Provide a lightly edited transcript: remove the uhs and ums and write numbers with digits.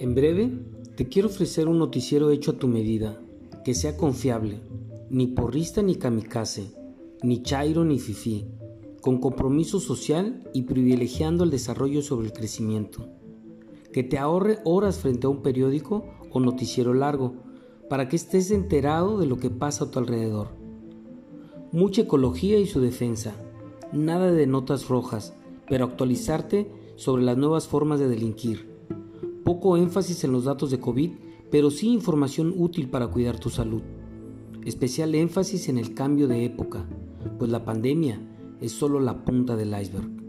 En breve, te quiero ofrecer un noticiero hecho a tu medida, que sea confiable, ni porrista ni kamikaze, ni chairo ni fifí, con compromiso social y privilegiando el desarrollo sobre el crecimiento. Que te ahorre horas frente a un periódico o noticiero largo, para que estés enterado de lo que pasa a tu alrededor. Mucha ecología y su defensa, nada de notas rojas, pero actualizarte sobre las nuevas formas de delinquir. Poco énfasis en los datos de COVID, pero sí información útil para cuidar tu salud. Especial énfasis en el cambio de época, pues la pandemia es solo la punta del iceberg.